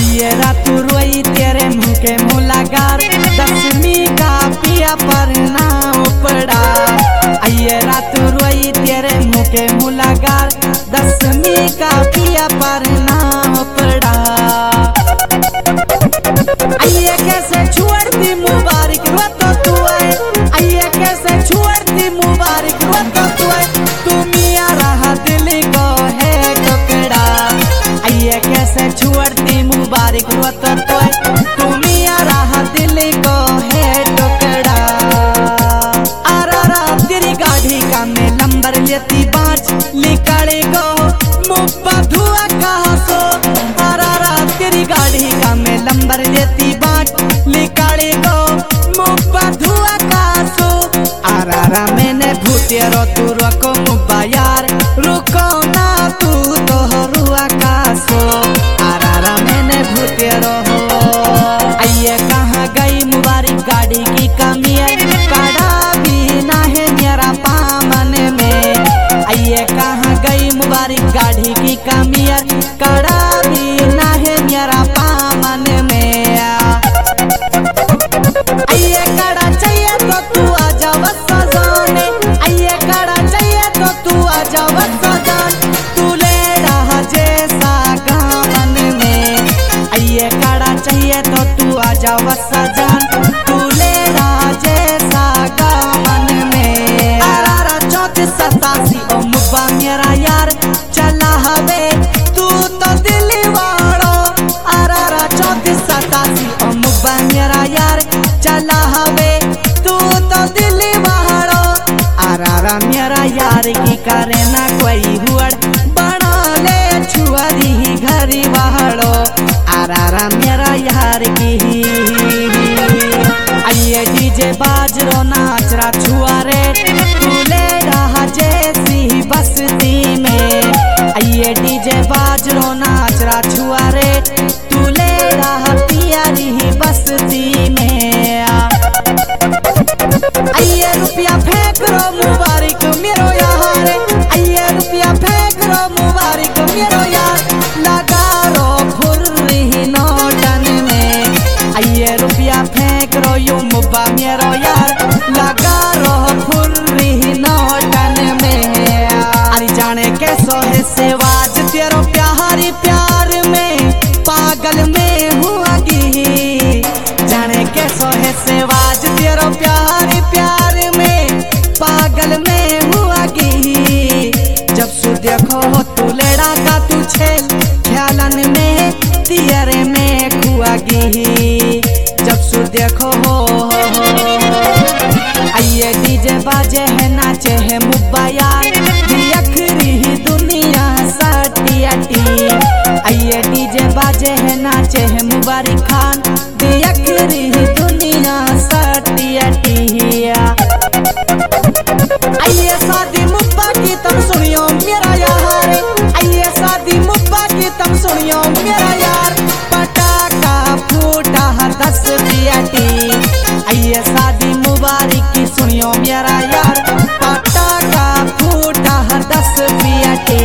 आइए रात रोई तेरे मुँह के मुलाकात, 10वीं का पिया पर ना उपड़ा। आइए रात रोई तेरे मुँह के मुलाकात, 10वीं का पिया पर ना उपड़ा। आइए कैसे छोड़ती मुबारक वो तो तू है, आइए कैसे छोड़ती मुबारक वो तो तू है, तू मियां रहा दिल को है टुकड़ा। आइए कैसे छोड़ती मुबारक वो तो तू है, तू मियां रहा दिल को है टुकड़ा। आरा तेरी गाड़ी का मैं नंबर लेती 5 लिखड़े को मुब्बा धुआ कहा सो। आरा तेरी गाड़ी का मैं नंबर लेती 5 लिखड़े को मुब्बा धुआ कहा सो। आरा मैंने भूतेरो तू रखो मुब्बा यार, रुको ना तू तो रुआ का सो। आरा मैंने भूतेरो हो। आइए कहाँ गई मुबारक गाड़ी की कमी है, काड़ा भी ना है मेरा पामन में। आइए कहाँ गई मुबारक गाड़ी की कमी है, काड़ा भी ना है मेरा पामन में। आइए काड़ा चाहिए तो तू आ जा सजाने, आइए काड़ा चाहिए तो तू आ जा सजान, तू ले रहा जैसा गावन में। आइए काड़ा चाहिए तो तू आ जा सजान, तू ले रहा जैसा गावन में। आरा 34 87 ओ मुब्बा मेरा यार चला हवे तू तो दिल वाड़ो। आरा 34 87 ओ मुब्बा मेरा यार चला हवे तू तो दिल वाड़ो। आरा मेरा यार की करे ना कोई हुआ, बना ले छुआरी घरी वाड़ो। आरा मेरा यार की। आइए डीजे बाजरो नाचरा छुआ रे, तू ले रहा जैसी बस्ती में। आइए डीजे बाजरो नाचरा छुआ रे, तू ले रहा प्यारी बस्ती में। आइए रुपया फेंक रो मुबारक मेरो यार, आइए रुपया फेंक रो मुबारक मेरो यार, लगा रो फुर्री नोटन में। आइए रुपया फेंक रो यू मुब्बा मेरो यार, लगा रो फुर्री नोटन में। अरे जाने कैसो है सेवाज तेरो प्यारी प्यार में, पागल में हुआ गी। जाने कैसो है सेवाज तेरो प्यारी प्यार में, पागल में हुआ गी। जब सु देखो तू लड़ा का तू छेल, ख्यालन में तियरे में खुआ गी। जब सु देखो हो। आइए डीजे बाजे है नाचे है मुब्बा यार, अखरी दुनिया सटी अटी। आइए डीजे बाजे है नाचे है मुबारक खान, अखरी दुनिया सटी अटी। आइए शादी मुब्बा की तुम सुनियो मेरा यार, आइए शादी मुब्बा की तुम सुनियो मेरा यार, पटाखा फूटा 10 बियाटी। आइए शादी मुबारक की सुनियो मेरा यार, पटाखा फूटा 10 बियाटी।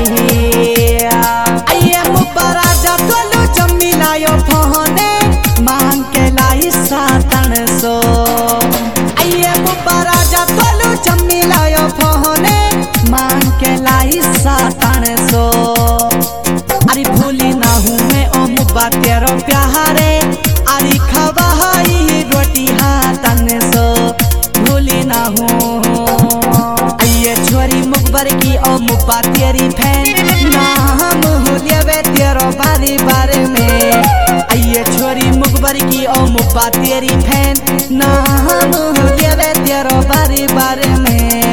आइए मुब्बा राजा तोलू जम्मी लायो फोने, मांग के लाई 700। आइए मुब्बा राजा तोलू जम्मी लायो फोने, मांग के लाई 700। अरे भूली ना हूँ मैं ओ मुब्बा तेरो प्यारे, अरे खवाई रोटी हाथन सो भूली ना हूँ। आइए छोरी मुखबर की ओ मुब्बा तेरी फैन, नाम लेवे तेरो बारी बारे में। आइए छोरी मुखबर की ओ मुब्बा तेरी फैन, नाम लेवे तेरो बारी बारे में।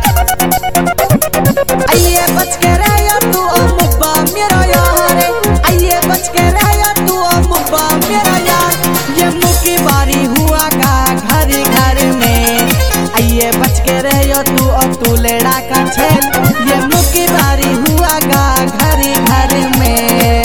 आइए बच के रहो तू ओ मुब्बा मेरा यार, आइए बच के रहो तू ओ मुब्बा मेरा यार, ये मुकी बारी हुआ का घर घर में। आइए बच के रहो तू ओ तू लेड़ा का छेल, ये मुकी बारी हुआ का घर घर में।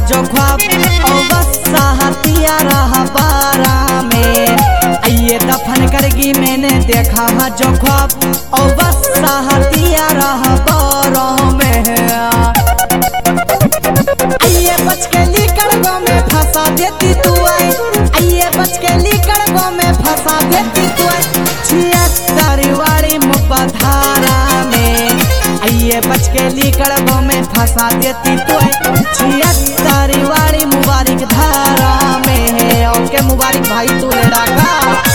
जो ख्वाब अवसा हतिया रहा बारा में। आइए दफन करगी मैंने देखा जो ख्वाब अवसा हतिया रहा बारा में। आइए बच के ली कड़गों में फंसा देती तू आई, आइए बच के ली कड़गों में फंसा देती तू आई। 76 वाली मुबाधारा में आइए बच के ली कड़गों में फंसा देती तू आई। 76 वाली मुबारक धारा में। ओके मुबारक भाई तू लेड़ा का।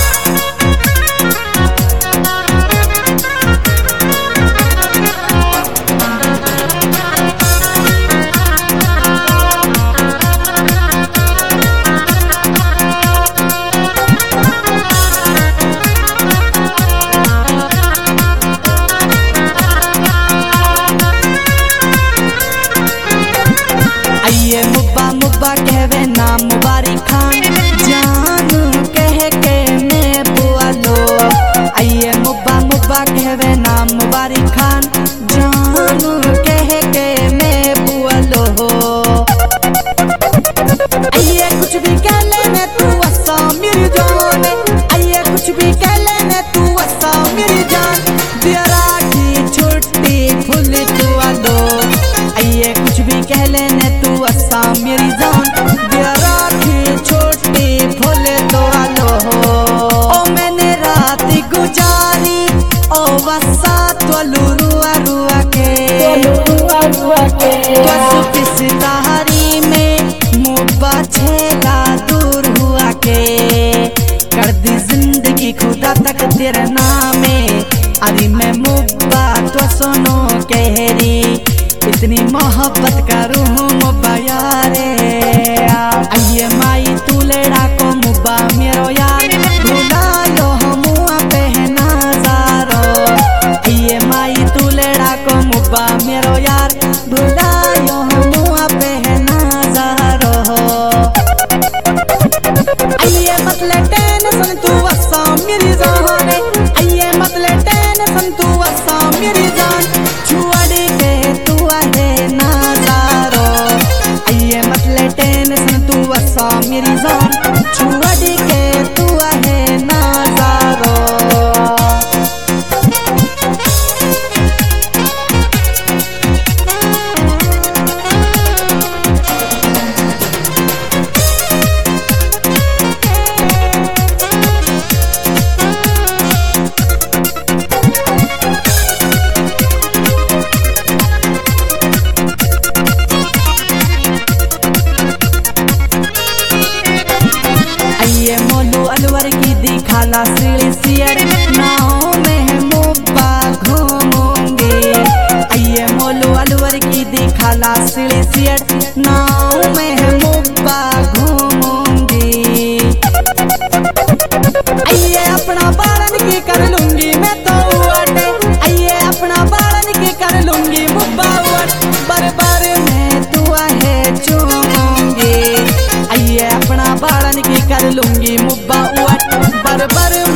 आइए मुब्बा मुब्बा कहवे नाम मुबारक खान जानू कह के मैं बुआ लो। आइए मुब्बा मुब्बा कहवे नाम मुबारक खान जानू कह के मैं बुआ लो। आइए कुछ भी कह लेने तू वसा मेरी जान, आइए कुछ भी कह लेने तू वसा मेरी जान। दियरा की छुट्टी फुल दुआ लो। आइए कुछ भी कह लेने तू वसा मेरी जान। दियरा की छुट्टी फुल दुआ लो। ओ मैंने रात गुजारी ओ वसा त्वलू रुआ रुआ के पिसदारी में मुब्बा छेला दूर हुआ के। कर दी जिंदगी खुदा तक तेरे नामे। अरे मैं मुब्बा तो सुनो कहरी इतनी मोहब्बत करूँ मुब्बा यारे। आइए माई तू लेड़ा को मुब्बा मेरो यार भुलायो हमुआ पहना जारो। आइए माई तू लेड़ा को मुब्बा मेरो यार भुलायो हमुआ पहना जारो। आइए मतले टेंशन तू वसा मेरी जान, आइए मतले टेंशन तू वसा मेरी जान। छुआड़ी के तू आहे नाजारो। आइए मतले टेंशन तू वसा मेरी जान। छुआड़ी के तू आहे नाजारो। आइए मोलू अलवर की दिखाला सीढ़ी सियर नाव में मुब्बा घूमूंगी। आइए मोलू अलवर की दिखाला सीढ़ी सियर नाव में मुब्बा घूमूंगी। आइए अपना बारन की कर लूंगी मैं तो उड़े, आइए अपना बारन की कर लूंगी मुब्बा उड़। बरबर में तू आहे चूमूंगी। आइए अपना बारन की कर लूंगी मुब्बा उड़। बरबर